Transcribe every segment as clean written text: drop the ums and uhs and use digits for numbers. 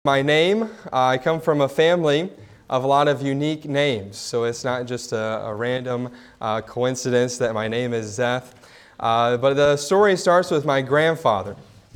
My name, I come from a family of a lot of unique names, so it's not just a random coincidence that my name is Zeth. But the story starts with my grandfather.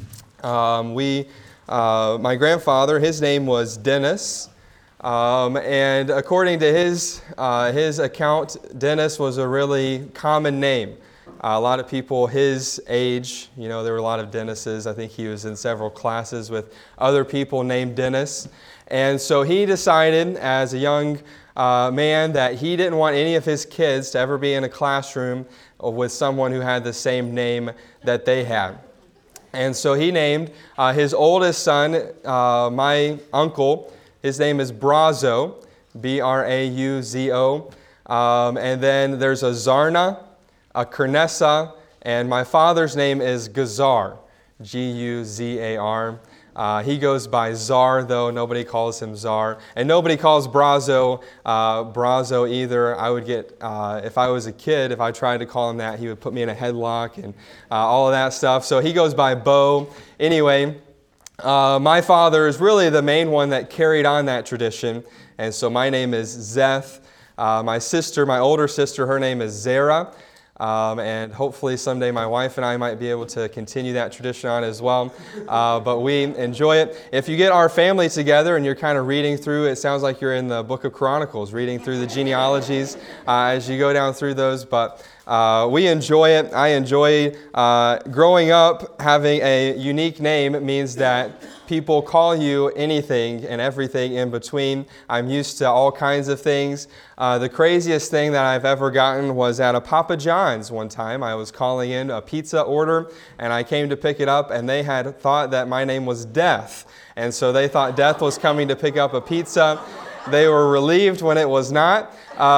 My grandfather, his name was Dennis, and according to his account, Dennis was a really common name. A lot of people his age, there were a lot of Dennises. I think he was in several classes with other people named Dennis. And so he decided as a young man that he didn't want any of his kids to ever be in a classroom with someone who had the same name that they had. And so he named his oldest son, my uncle, his name is Brazo, Brauzo. And then there's a Zarna, a Kernessa, and my father's name is Guzar, Guzar. He goes by Zar, though. Nobody calls him Zar. And nobody calls Brazo Brazo either. I would get, if I was a kid, if I tried to call him that, he would put me in a headlock and all of that stuff. So he goes by Bo. Anyway, my father is really the main one that carried on that tradition. And so my name is Zeth. My older sister, her name is Zara. And hopefully someday my wife and I might be able to continue that tradition on as well. But we enjoy it. If you get our family together and you're kind of reading through, it sounds like you're in the Book of Chronicles, reading through the genealogies as you go down through those. But we enjoy it. I enjoy growing up. Having a unique name means that people call you anything and everything in between. I'm used to all kinds of things. The craziest thing that I've ever gotten was at a Papa John's one time. I was calling in a pizza order, and I came to pick it up, and they had thought that my name was Death. And so they thought Death was coming to pick up a pizza. They were relieved when it was not.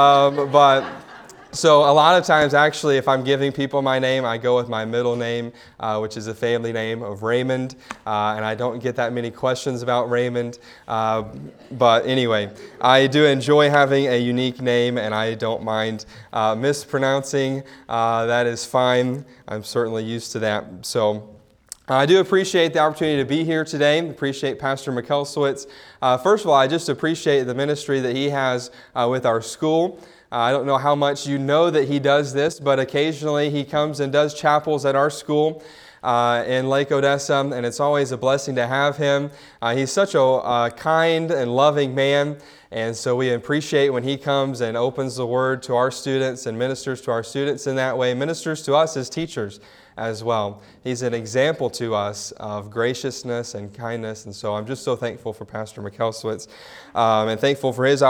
So a lot of times, actually, if I'm giving people my name, I go with my middle name, which is a family name of Raymond, and I don't get that many questions about Raymond. But anyway, I do enjoy having a unique name, and I don't mind mispronouncing. That is fine. I'm certainly used to that. So I do appreciate the opportunity to be here today. Appreciate Pastor Mikelsowitz. First of all, I just appreciate the ministry that he has with our school. I don't know how much you know that he does this, but occasionally he comes and does chapels at our school in Lake Odessa, and it's always a blessing to have him. He's such a kind and loving man, and so we appreciate when he comes and opens the Word to our students and ministers to our students in that way, ministers to us as teachers as well. He's an example to us of graciousness and kindness, and so I'm just so thankful for Pastor Mikelsowitz and thankful for his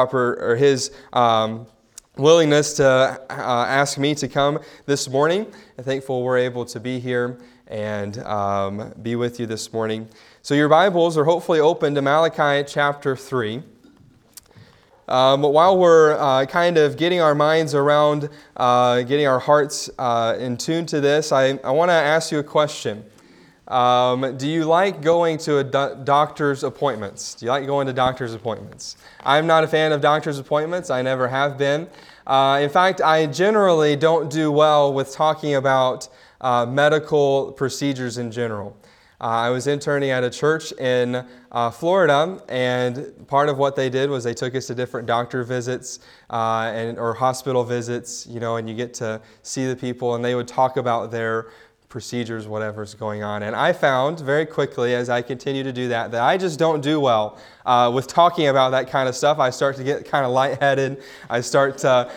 willingness to ask me to come this morning. I'm thankful we're able to be here and be with you this morning. So your Bibles are hopefully open to Malachi chapter 3. But while we're kind of getting our minds around, getting our hearts in tune to this, I want to ask you a question. Do you like going to doctor's appointments? Do you like going to doctor's appointments? I'm not a fan of doctor's appointments. I never have been. In fact, I generally don't do well with talking about medical procedures in general. I was interning at a church in Florida, and part of what they did was they took us to different doctor visits or hospital visits, and you get to see the people, and they would talk about their procedures, whatever's going on. And I found very quickly as I continue to do that I just don't do well with talking about that kind of stuff. I start to get kind of lightheaded. I start to,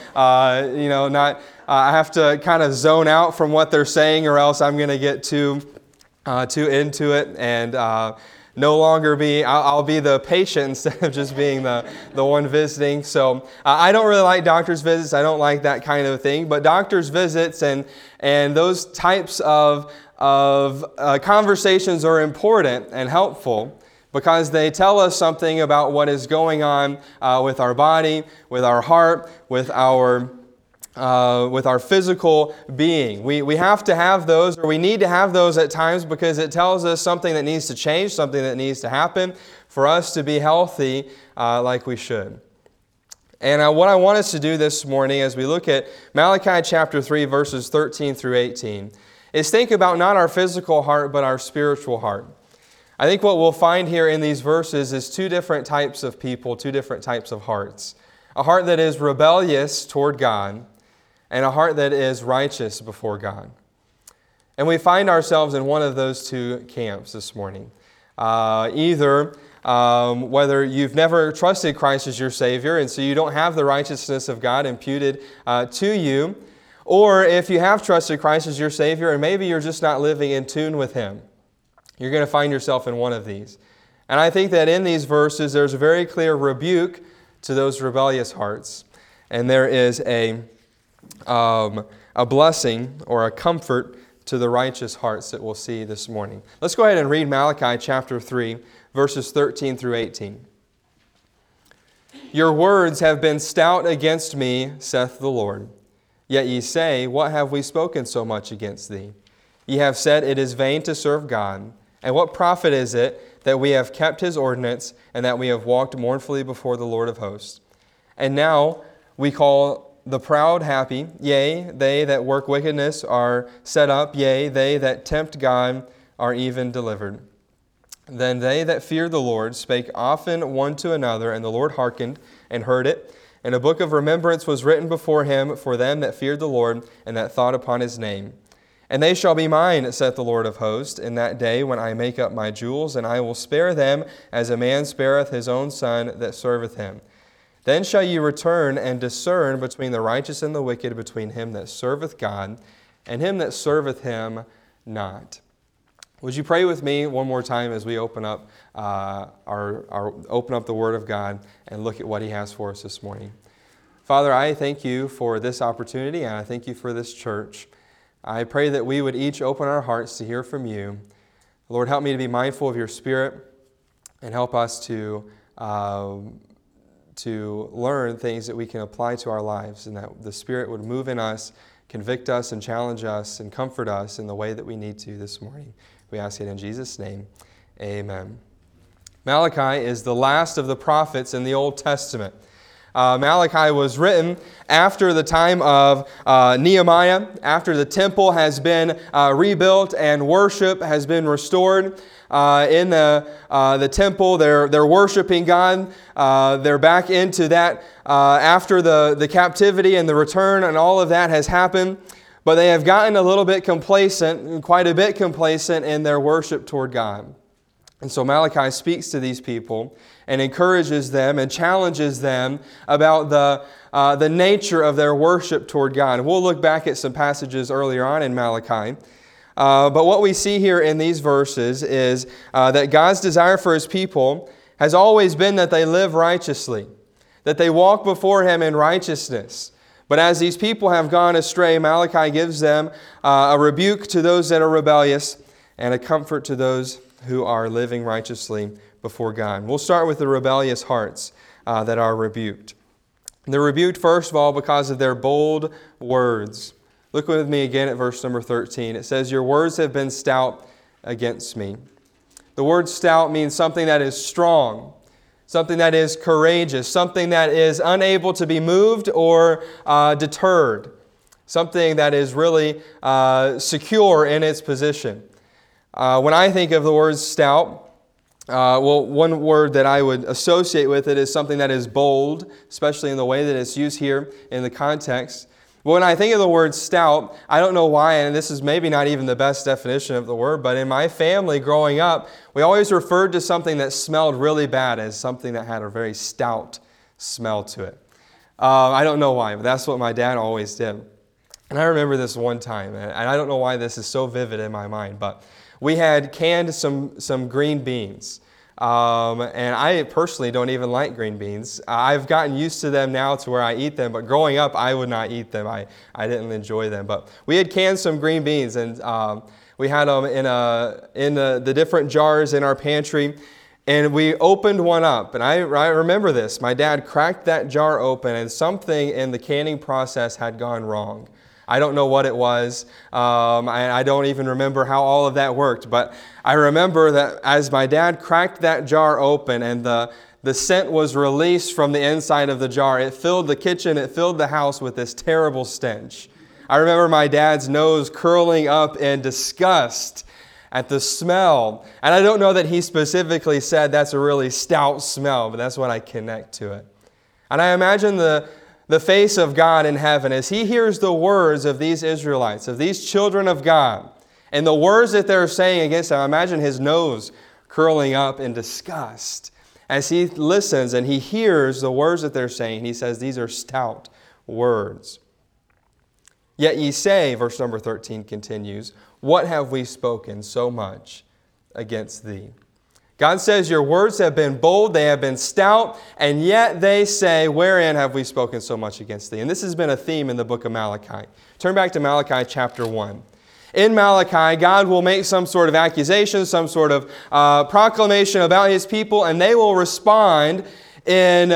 I have to kind of zone out from what they're saying, or else I'm going to get too into it and no longer I'll be the patient instead of just being the one visiting. So I don't really like doctor's visits. I don't like that kind of thing. But doctor's visits and those types of conversations are important and helpful because they tell us something about what is going on with our body, with our heart, with our physical being. We have to have those, or we need to have those at times because it tells us something that needs to change, something that needs to happen for us to be healthy like we should. And what I want us to do this morning as we look at Malachi chapter 3, verses 13 through 18, is think about not our physical heart, but our spiritual heart. I think what we'll find here in these verses is two different types of people, two different types of hearts. A heart that is rebellious toward God, and a heart that is righteous before God. And we find ourselves in one of those two camps this morning. Either whether you've never trusted Christ as your Savior, and so you don't have the righteousness of God imputed to you, or if you have trusted Christ as your Savior, and maybe you're just not living in tune with Him. You're going to find yourself in one of these. And I think that in these verses, there's a very clear rebuke to those rebellious hearts. And there is a blessing or a comfort to the righteous hearts that we'll see this morning. Let's go ahead and read Malachi chapter 3, verses 13 through 18. Your words have been stout against me, saith the Lord. Yet ye say, what have we spoken so much against thee? Ye have said, it is vain to serve God. And what profit is it that we have kept His ordinance, and that we have walked mournfully before the Lord of hosts? And now we call the proud happy, yea, they that work wickedness are set up, yea, they that tempt God are even delivered. Then they that feared the Lord spake often one to another, and the Lord hearkened and heard it. And a book of remembrance was written before Him for them that feared the Lord, and that thought upon His name. And they shall be mine, saith the Lord of hosts, in that day when I make up my jewels, and I will spare them as a man spareth his own son that serveth him. Then shall ye return and discern between the righteous and the wicked, between him that serveth God and him that serveth Him not. Would you pray with me one more time as we open up open up the Word of God and look at what He has for us this morning? Father, I thank You for this opportunity, and I thank You for this church. I pray that we would each open our hearts to hear from You. Lord, help me to be mindful of Your Spirit, and help us to learn things that we can apply to our lives, and that the Spirit would move in us, convict us, and challenge us, and comfort us in the way that we need to this morning. We ask it in Jesus' name. Amen. Malachi is the last of the prophets in the Old Testament. Malachi was written after the time of Nehemiah, after the temple has been rebuilt and worship has been restored. In the temple, they're worshiping God. They're back into that after the captivity and the return, and all of that has happened. But they have gotten a little bit complacent, quite a bit complacent in their worship toward God. And so Malachi speaks to these people and encourages them and challenges them about the nature of their worship toward God. And we'll look back at some passages earlier on in Malachi. But what we see here in these verses is that God's desire for His people has always been that they live righteously, that they walk before Him in righteousness. But as these people have gone astray, Malachi gives them a rebuke to those that are rebellious and a comfort to those who are living righteously before God. We'll start with the rebellious hearts that are rebuked. They're rebuked, first of all, because of their bold words. Look with me again at verse number 13. It says, your words have been stout against me. The word stout means something that is strong, something that is courageous, something that is unable to be moved or deterred, something that is really secure in its position. When I think of the word stout, one word that I would associate with it is something that is bold, especially in the way that it's used here in the context. But when I think of the word stout, I don't know why, and this is maybe not even the best definition of the word, but in my family growing up, we always referred to something that smelled really bad as something that had a very stout smell to it. I don't know why, but that's what my dad always did. And I remember this one time, and I don't know why this is so vivid in my mind, but we had canned some green beans. And I personally don't even like green beans. I've gotten used to them now to where I eat them, but growing up I would not eat them. I didn't enjoy them. But we had canned some green beans, and we had them in the different jars in our pantry. And we opened one up, and I remember this. My dad cracked that jar open, and something in the canning process had gone wrong. I don't know what it was. I don't even remember how all of that worked. But I remember that as my dad cracked that jar open and the scent was released from the inside of the jar, it filled the kitchen, it filled the house with this terrible stench. I remember my dad's nose curling up in disgust at the smell. And I don't know that he specifically said that's a really stout smell, but that's what I connect to it. And I imagine the face of God in heaven as he hears the words of these Israelites, of these children of God, and the words that they're saying against him. I imagine his nose curling up in disgust as he listens and he hears the words that they're saying. He says, these are stout words. Yet ye say, verse number 13 continues, what have we spoken so much against thee? God says, your words have been bold, they have been stout, and yet they say, wherein have we spoken so much against thee? And this has been a theme in the book of Malachi. Turn back to Malachi chapter 1. In Malachi, God will make some sort of accusation, some sort of proclamation about his people, and they will respond in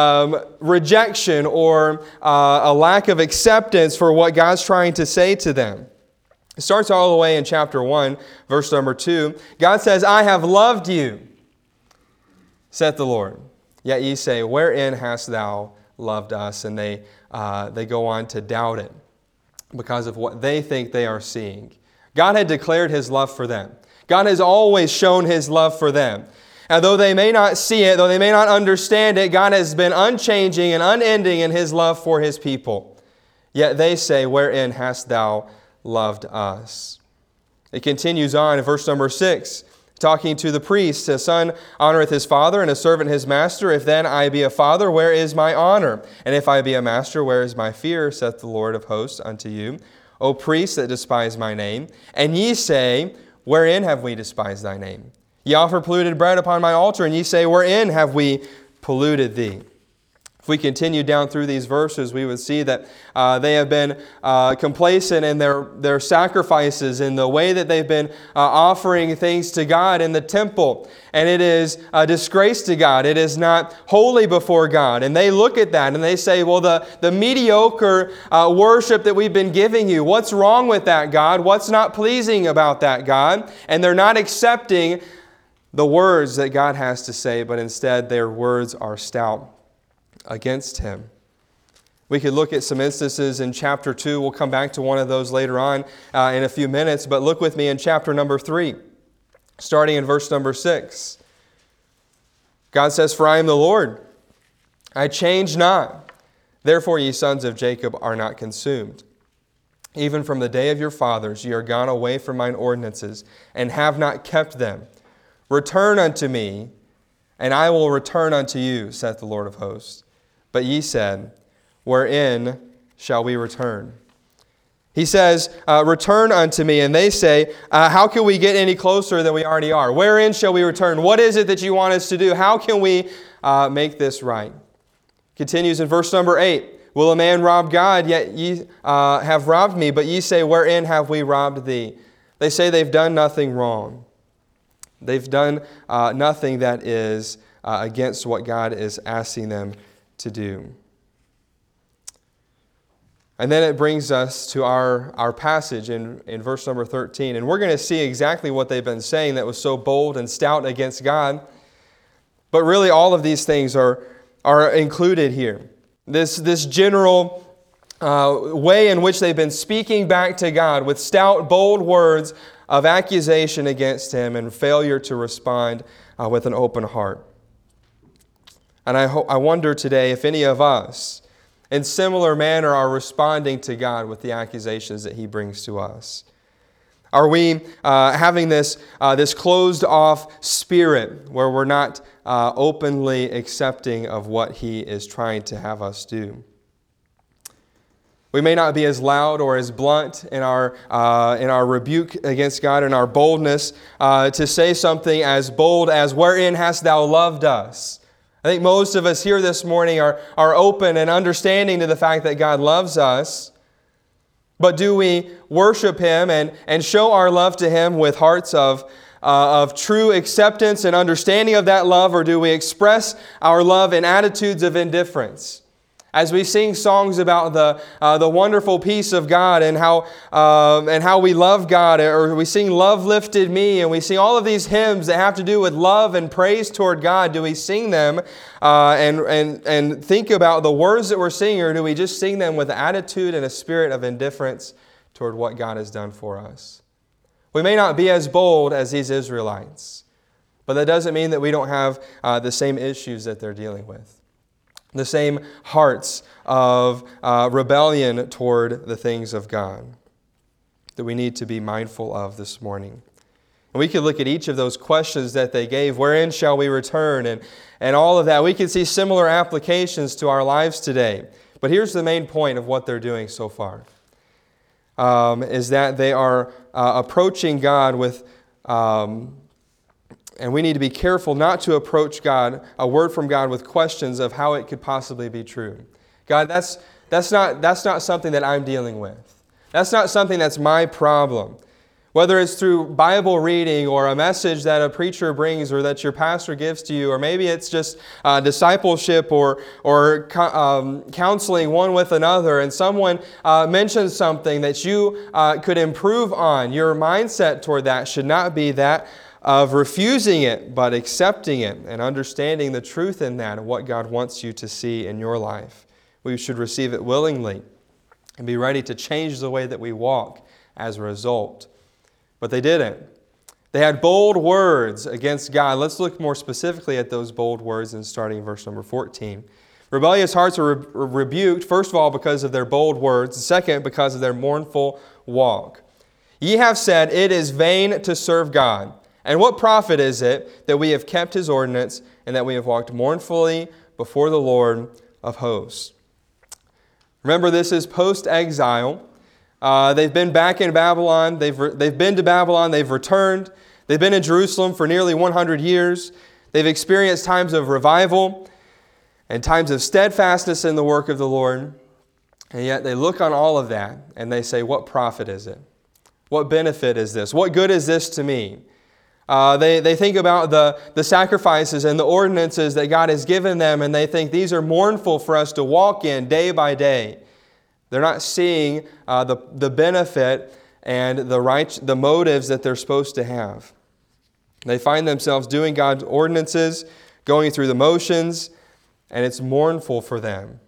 rejection or a lack of acceptance for what God's trying to say to them. It starts all the way in chapter 1, verse number 2. God says, I have loved you, saith the Lord. Yet ye say, wherein hast thou loved us? And they go on to doubt it because of what they think they are seeing. God had declared his love for them. God has always shown his love for them. And though they may not see it, though they may not understand it, God has been unchanging and unending in his love for his people. Yet they say, wherein hast thou loved us? It continues on in verse number 6, talking to the priest. A son honoreth his father, and a servant his master. If then I be a father, where is my honor? And if I be a master, where is my fear? Saith the Lord of hosts unto you, O priests that despise my name. And ye say, wherein have we despised thy name? Ye offer polluted bread upon my altar, and ye say, wherein have we polluted thee? If we continue down through these verses, we would see that they have been complacent in their sacrifices, in the way that they've been offering things to God in the temple. And it is a disgrace to God. It is not holy before God. And they look at that and they say, well, the mediocre worship that we've been giving you, what's wrong with that, God? What's not pleasing about that, God? And they're not accepting the words that God has to say, but instead their words are stout against him. We could look at some instances in chapter 2. We'll come back to one of those later on in a few minutes, but look with me in chapter number 3, starting in verse number 6. God says, for I am the Lord, I change not. Therefore ye sons of Jacob are not consumed. Even from the day of your fathers ye are gone away from mine ordinances, and have not kept them. Return unto me, and I will return unto you, saith the Lord of hosts. But ye said, wherein shall we return? He says, return unto me. And they say, how can we get any closer than we already are? Wherein shall we return? What is it that you want us to do? How can we make this right? Continues in verse number 8. Will a man rob God? Yet ye have robbed me. But ye say, wherein have we robbed thee? They say they've done nothing wrong. They've done nothing that is against what God is asking them to do. And then it brings us to our passage in verse number 13. And we're going to see exactly what they've been saying that was so bold and stout against God. But really all of these things are included here. This general way in which they've been speaking back to God with stout, bold words of accusation against him and failure to respond with an open heart. And I wonder today if any of us, in similar manner, are responding to God with the accusations that he brings to us. Are we having this closed-off spirit where we're not openly accepting of what he is trying to have us do? We may not be as loud or as blunt in our rebuke against God and our boldness to say something as bold as, wherein hast thou loved us? I think most of us here this morning are open and understanding to the fact that God loves us. But do we worship him and show our love to him with hearts of true acceptance and understanding of that love, or do we express our love in attitudes of indifference? As we sing songs about the wonderful peace of God and how we love God, or we sing "Love Lifted Me," and we sing all of these hymns that have to do with love and praise toward God, do we sing them and think about the words that we're singing, or do we just sing them with attitude and a spirit of indifference toward what God has done for us? We may not be as bold as these Israelites, but that doesn't mean that we don't have the same issues that they're dealing with, the same hearts of rebellion toward the things of God that we need to be mindful of this morning. And we could look at each of those questions that they gave. Wherein shall we return? And all of that. We can see similar applications to our lives today. But here's the main point of what they're doing so far. Is that they are approaching God with, and we need to be careful not to approach God, a word from God, with questions of how it could possibly be true. God, that's not something that I'm dealing with. That's not something that's my problem. Whether it's through Bible reading or a message that a preacher brings or that your pastor gives to you, or maybe it's just discipleship or counseling one with another, and someone mentions something that you could improve on, your mindset toward that should not be that of refusing it, but accepting it and understanding the truth in that and what God wants you to see in your life. We should receive it willingly and be ready to change the way that we walk as a result. But they didn't. They had bold words against God. Let's look more specifically at those bold words and starting in verse number 14. Rebellious hearts are rebuked, first of all, because of their bold words. Second, because of their mournful walk. Ye have said, it is vain to serve God. And what profit is it that we have kept His ordinance and that we have walked mournfully before the Lord of hosts? Remember, this is post-exile. They've been back in Babylon. They've been to Babylon. They've returned. They've been in Jerusalem for nearly 100 years. They've experienced times of revival and times of steadfastness in the work of the Lord. And yet they look on all of that and they say, what profit is it? What benefit is this? What good is this to me? They think about the sacrifices and the ordinances that God has given them, and they think these are mournful for us to walk in day by day. They're not seeing the benefit and the motives that they're supposed to have. They find themselves doing God's ordinances, going through the motions, and it's mournful for them.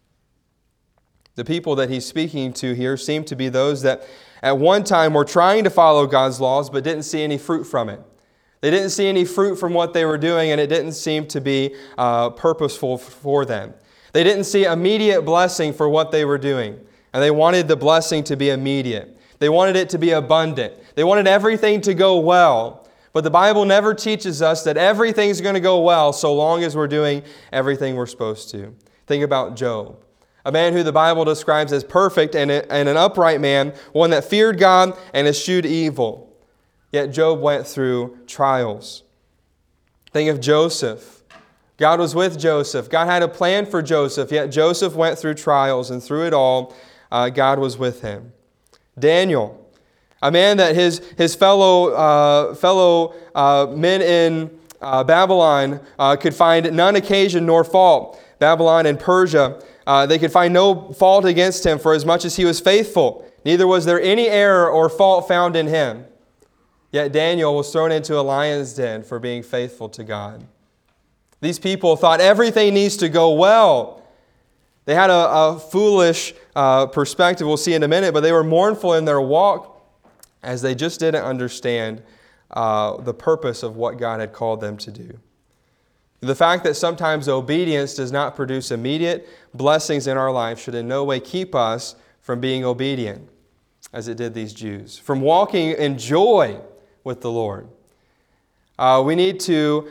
The people that he's speaking to here seem to be those that at one time were trying to follow God's laws but didn't see any fruit from it. They didn't see any fruit from what they were doing, and it didn't seem to be purposeful for them. They didn't see immediate blessing for what they were doing, and they wanted the blessing to be immediate. They wanted it to be abundant. They wanted everything to go well. But the Bible never teaches us that everything's going to go well so long as we're doing everything we're supposed to. Think about Job, a man who the Bible describes as perfect and an upright man, one that feared God and eschewed evil. Yet Job went through trials. Think of Joseph. God was with Joseph. God had a plan for Joseph, yet Joseph went through trials, and through it all, God was with him. Daniel, a man that his fellow men in Babylon could find none occasion nor fault. Babylon and Persia, they could find no fault against him for as much as he was faithful. Neither was there any error or fault found in him. Yet Daniel was thrown into a lion's den for being faithful to God. These people thought everything needs to go well. They had a foolish perspective, we'll see in a minute, but they were mournful in their walk as they just didn't understand the purpose of what God had called them to do. The fact that sometimes obedience does not produce immediate blessings in our life should in no way keep us from being obedient, as it did these Jews, from walking in joy with the Lord. We need to...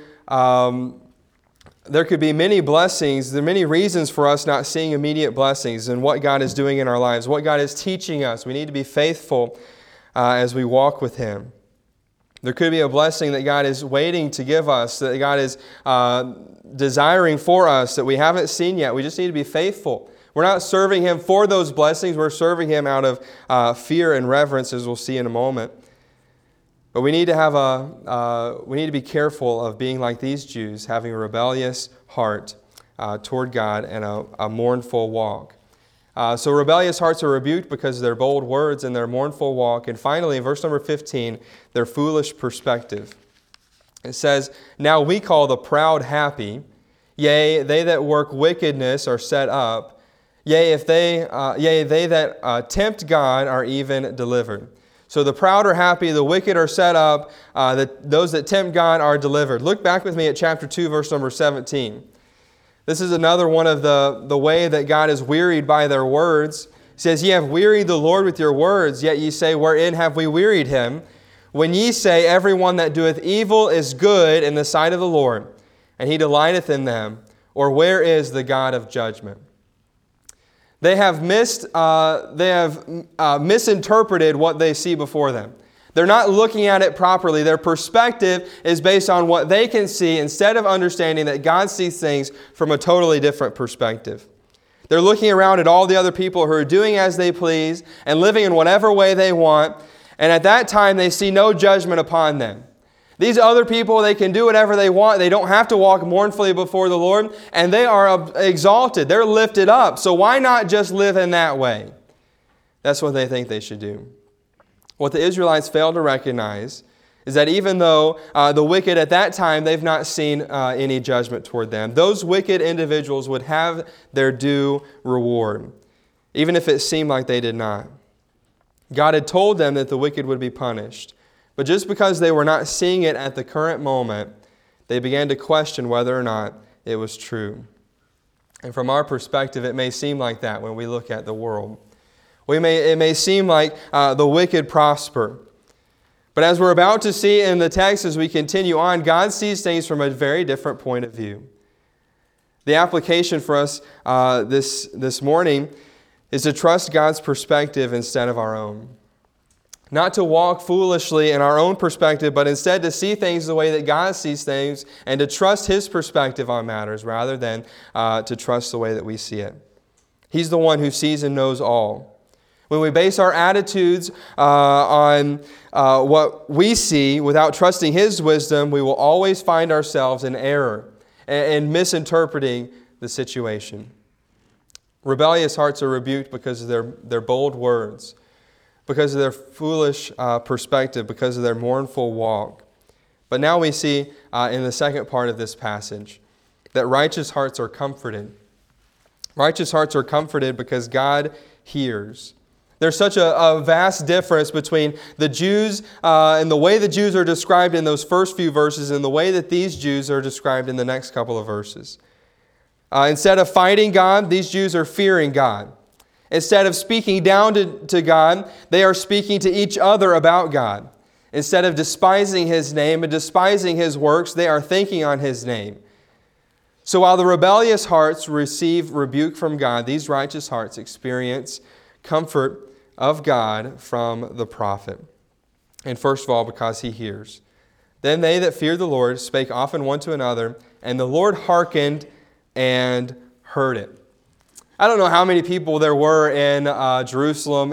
There could be many blessings. There are many reasons for us not seeing immediate blessings and what God is doing in our lives, what God is teaching us. We need to be faithful as we walk with Him. There could be a blessing that God is waiting to give us, that God is desiring for us that we haven't seen yet. We just need to be faithful. We're not serving Him for those blessings. We're serving Him out of fear and reverence, as we'll see in a moment. But we need to we need to be careful of being like these Jews, having a rebellious heart toward God and a mournful walk. So rebellious hearts are rebuked because of their bold words and their mournful walk. And finally, in verse number 15, their foolish perspective. It says, "Now we call the proud happy, yea, they that work wickedness are set up. Yea, they that tempt God are even delivered." So the proud are happy, the wicked are set up, those that tempt God are delivered. Look back with me at chapter 2, verse number 17. This is another one of the way that God is wearied by their words. He says, Ye have wearied the Lord with your words, yet ye say, Wherein have we wearied him? When ye say, Every one that doeth evil is good in the sight of the Lord, and he delighteth in them, or where is the God of judgment? They have misinterpreted what they see before them. They're not looking at it properly. Their perspective is based on what they can see instead of understanding that God sees things from a totally different perspective. They're looking around at all the other people who are doing as they please and living in whatever way they want, and at that time they see no judgment upon them. These other people, they can do whatever they want. They don't have to walk mournfully before the Lord, and they are exalted. They're lifted up. So why not just live in that way? That's what they think they should do. What the Israelites fail to recognize is that even though the wicked at that time, they've not seen any judgment toward them, those wicked individuals would have their due reward, even if it seemed like they did not. God had told them that the wicked would be punished. But just because they were not seeing it at the current moment, they began to question whether or not it was true. And from our perspective, it may seem like that when we look at the world. It may seem like the wicked prosper. But as we're about to see in the text as we continue on, God sees things from a very different point of view. The application for us this morning is to trust God's perspective instead of our own. Not to walk foolishly in our own perspective, but instead to see things the way that God sees things and to trust His perspective on matters rather than to trust the way that we see it. He's the one who sees and knows all. When we base our attitudes on what we see without trusting His wisdom, we will always find ourselves in error and misinterpreting the situation. Rebellious hearts are rebuked because of their bold words, because of their foolish perspective, because of their mournful walk. But now we see in the second part of this passage that righteous hearts are comforted. Righteous hearts are comforted because God hears. There's such a vast difference between the Jews and the way the Jews are described in those first few verses and the way that these Jews are described in the next couple of verses. Instead of fighting God, these Jews are fearing God. Instead of speaking down to God, they are speaking to each other about God. Instead of despising His name and despising His works, they are thinking on His name. So while the rebellious hearts receive rebuke from God, these righteous hearts experience comfort of God from the prophet. And first of all, because he hears. Then they that feared the Lord spake often one to another, and the Lord hearkened and heard it. I don't know how many people there were in Jerusalem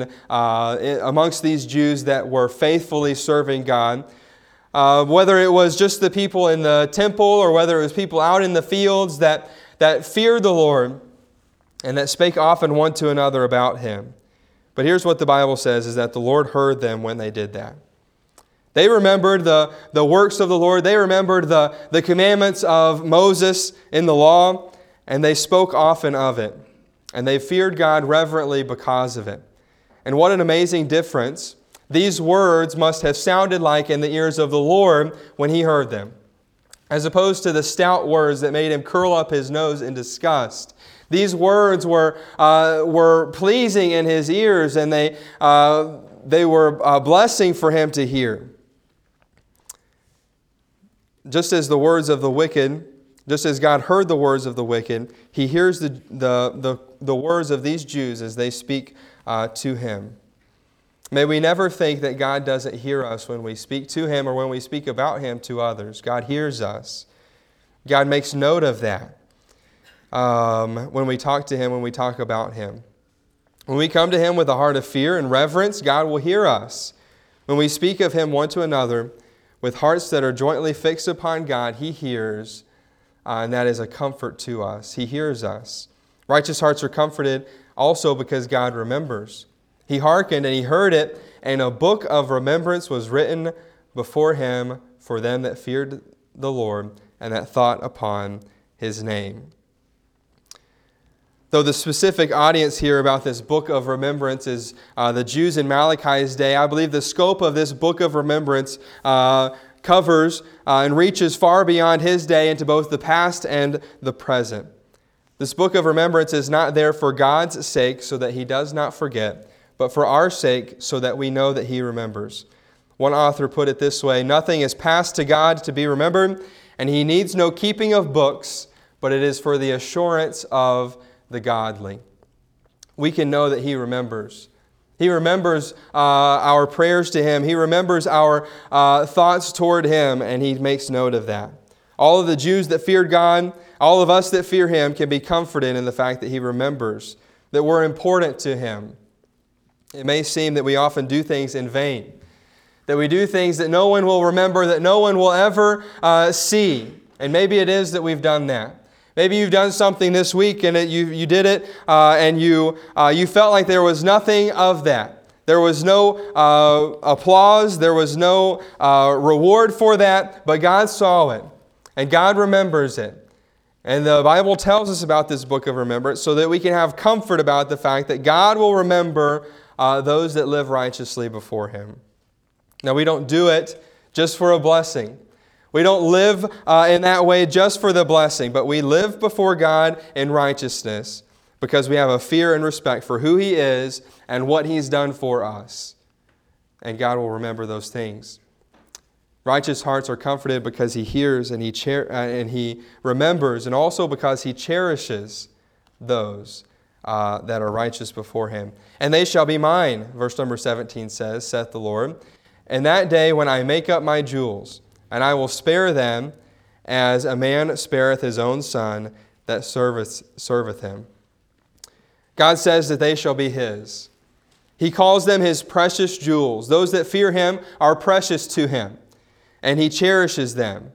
amongst these Jews that were faithfully serving God. Whether it was just the people in the temple or whether it was people out in the fields that feared the Lord and that spake often one to another about Him. But here's what the Bible says, is that the Lord heard them when they did that. They remembered the works of the Lord. They remembered the commandments of Moses in the law. And they spoke often of it. And they feared God reverently because of it. And what an amazing difference these words must have sounded like in the ears of the Lord when He heard them, as opposed to the stout words that made Him curl up His nose in disgust. These words were pleasing in His ears, and they were a blessing for Him to hear. Just as the words of the wicked, just as God heard the words of the wicked, He hears the words of these Jews as they speak to Him. May we never think that God doesn't hear us when we speak to Him or when we speak about Him to others. God hears us. God makes note of that when we talk to Him, when we talk about Him. When we come to Him with a heart of fear and reverence, God will hear us. When we speak of Him one to another with hearts that are jointly fixed upon God, He hears. And that is a comfort to us. He hears us. Righteous hearts are comforted also because God remembers. He hearkened and He heard it, and a book of remembrance was written before Him for them that feared the Lord and that thought upon His name. Though the specific audience here about this book of remembrance is the Jews in Malachi's day, I believe the scope of this book of remembrance covers and reaches far beyond his day into both the past and the present. This book of remembrance is not there for God's sake so that he does not forget, but for our sake so that we know that he remembers. One author put it this way: nothing is passed to God to be remembered, and he needs no keeping of books, but it is for the assurance of the godly. We can know that he remembers. He remembers our prayers to him. He remembers our thoughts toward him, and he makes note of that. All of the Jews that feared God, all of us that fear him, can be comforted in the fact that he remembers, that we're important to him. It may seem that we often do things in vain, that we do things that no one will remember, that no one will ever see. And maybe it is that we've done that. Maybe you've done something this week and you did it and you felt like there was nothing of that. There was no applause. There was no reward for that. But God saw it and God remembers it. And the Bible tells us about this book of remembrance so that we can have comfort about the fact that God will remember those that live righteously before him. Now, we don't do it just for a blessing. We don't live in that way just for the blessing, but we live before God in righteousness because we have a fear and respect for who he is and what he's done for us. And God will remember those things. Righteous hearts are comforted because he hears and he remembers, and also because he cherishes those that are righteous before him. And they shall be mine, verse number 17 says, saith the Lord, in that day when I make up my jewels, and I will spare them as a man spareth his own son that serveth him. God says that they shall be his. He calls them his precious jewels. Those that fear him are precious to him, and he cherishes them.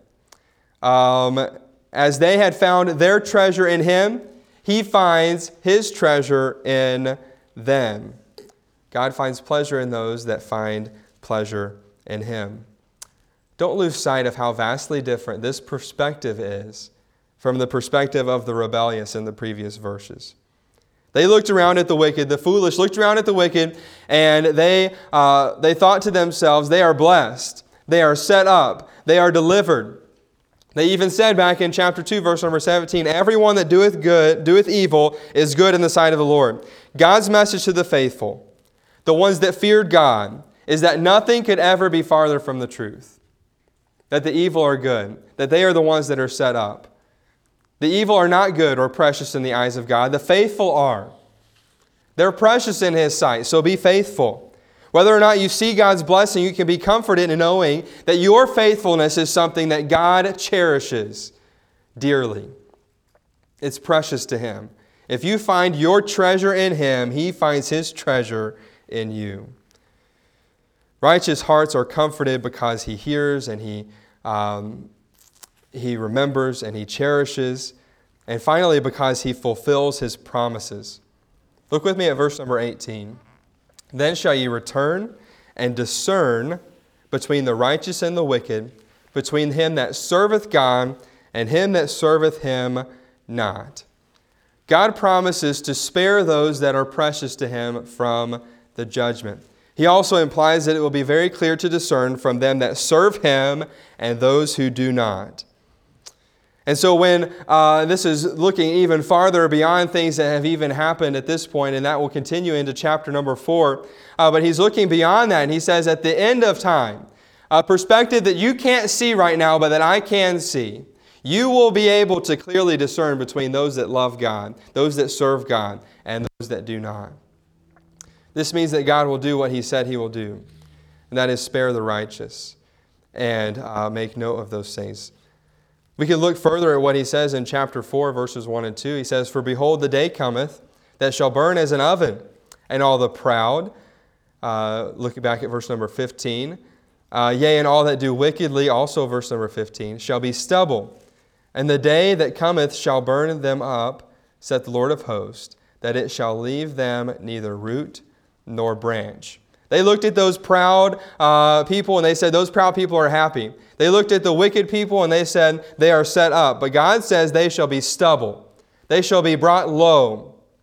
As they had found their treasure in him, he finds his treasure in them. God finds pleasure in those that find pleasure in him. Don't lose sight of how vastly different this perspective is from the perspective of the rebellious in the previous verses. They looked around at the wicked, the foolish looked around at the wicked, and they thought to themselves, they are blessed, they are set up, they are delivered. They even said back in chapter 2, verse number 17, everyone that doeth evil is good in the sight of the Lord. God's message to the faithful, the ones that feared God, is that nothing could ever be farther from the truth. That the evil are good, that they are the ones that are set up. The evil are not good or precious in the eyes of God. The faithful are. They're precious in his sight, so be faithful. Whether or not you see God's blessing, you can be comforted in knowing that your faithfulness is something that God cherishes dearly. It's precious to him. If you find your treasure in him, he finds his treasure in you. Righteous hearts are comforted because he hears and he remembers and he cherishes. And finally, because he fulfills his promises. Look with me at verse number 18. Then shall ye return and discern between the righteous and the wicked, between him that serveth God and him that serveth him not. God promises to spare those that are precious to him from the judgment. He also implies that it will be very clear to discern from them that serve him and those who do not. And so when this is looking even farther beyond things that have even happened at this point, and that will continue into chapter number 4, but he's looking beyond that, and he says at the end of time, a perspective that you can't see right now, but that I can see, you will be able to clearly discern between those that love God, those that serve God, and those that do not. This means that God will do what he said he will do, and that is spare the righteous and make note of those things. We can look further at what he says in chapter 4, verses 1 and 2. He says, for behold, the day cometh that shall burn as an oven, and all the proud, looking back at verse number 15, yea, and all that do wickedly, also verse number 15, shall be stubble. And the day that cometh shall burn them up, saith the Lord of hosts, that it shall leave them neither root nor branch. They looked at those proud people and they said, those proud people are happy. They looked at the wicked people and they said, they are set up. But God says they shall be stubble. They shall be brought low.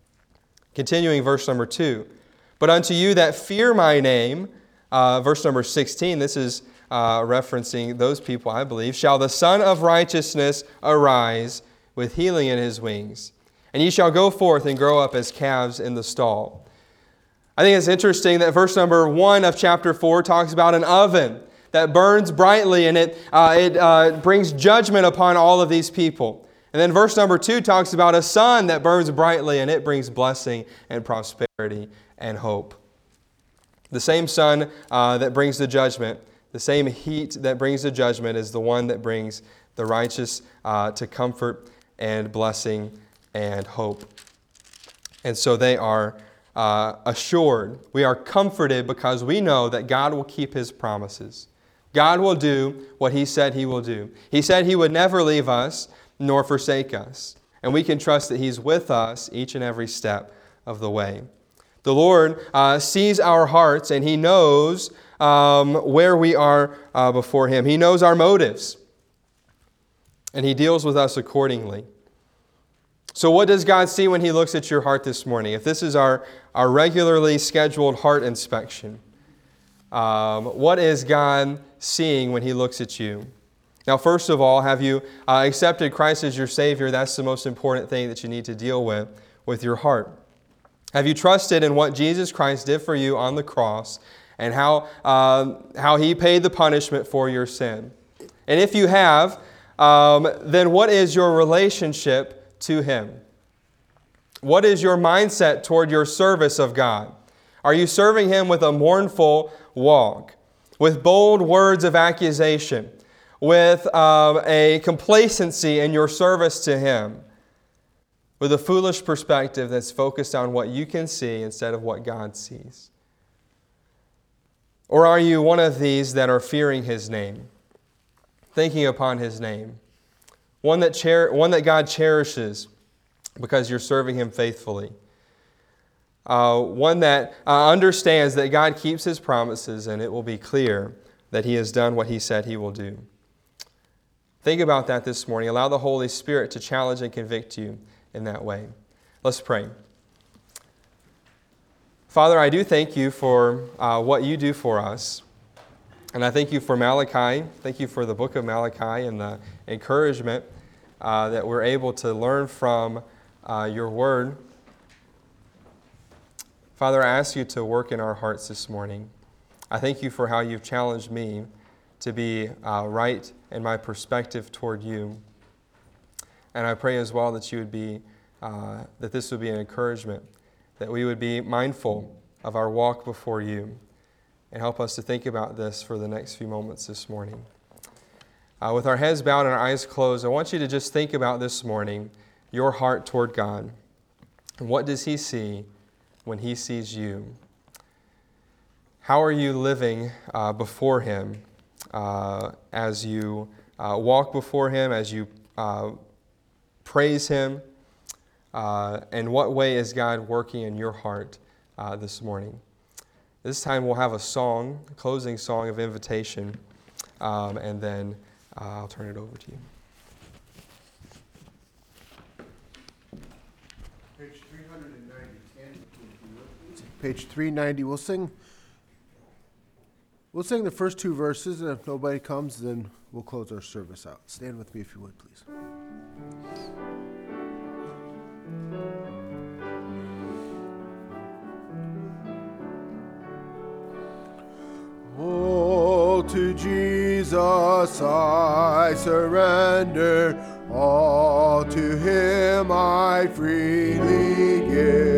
Continuing verse number 2. But unto you that fear my name, verse number 16, this is referencing those people, I believe, shall the Son of Righteousness arise with healing in his wings. And ye shall go forth and grow up as calves in the stall. I think it's interesting that verse number 1 of chapter 4 talks about an oven that burns brightly, and it brings judgment upon all of these people. And then verse number 2 talks about a sun that burns brightly, and it brings blessing and prosperity and hope. The same sun that brings the judgment, the same heat that brings the judgment is the one that brings the righteous to comfort and blessing and hope. And so they are assured. We are comforted because we know that God will keep His promises. God will do what He said He will do. He said He would never leave us nor forsake us. And we can trust that He's with us each and every step of the way. The Lord sees our hearts, and He knows where we are before Him. He knows our motives, and He deals with us accordingly. So what does God see when He looks at your heart this morning? If this is our regularly scheduled heart inspection, what is God seeing when He looks at you? Now, first of all, have you accepted Christ as your Savior? That's the most important thing that you need to deal with your heart. Have you trusted in what Jesus Christ did for you on the cross and how He paid the punishment for your sin? And if you have, then what is your relationship to Him? What is your mindset toward your service of God? Are you serving Him with a mournful walk, with bold words of accusation, with a complacency in your service to Him, with a foolish perspective that's focused on what you can see instead of what God sees? Or are you one of these that are fearing His name, thinking upon His name, one that God cherishes because you're serving Him faithfully, one that understands that God keeps His promises and it will be clear that He has done what He said He will do? Think about that this morning. Allow the Holy Spirit to challenge and convict you in that way. Let's pray. Father, I do thank You for what You do for us. And I thank You for Malachi. Thank You for the book of Malachi and the encouragement that we're able to learn from Your Word. Father, I ask You to work in our hearts this morning. I thank You for how You've challenged me to be right in my perspective toward You. And I pray as well that You would be, that this would be an encouragement, that we would be mindful of our walk before You, and help us to think about this for the next few moments this morning. With our heads bowed and our eyes closed, I want you to just think about this morning your heart toward God. And what does He see when He sees you? How are you living before Him as you walk before Him, as you praise Him? And what way is God working in your heart this morning? This time we'll have a song, a closing song of invitation, and then I'll turn it over to you. Page 390. Page 390. We'll sing the first two verses, and if nobody comes, then we'll close our service out. Stand with me if you would, please. Oh, to Jesus I surrender, all to Him I freely give.